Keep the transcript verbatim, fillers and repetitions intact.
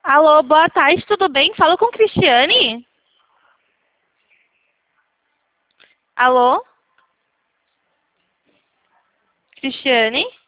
Alô, boa tarde, tudo bem? Falo com Cristiane? Alô? Cristiane?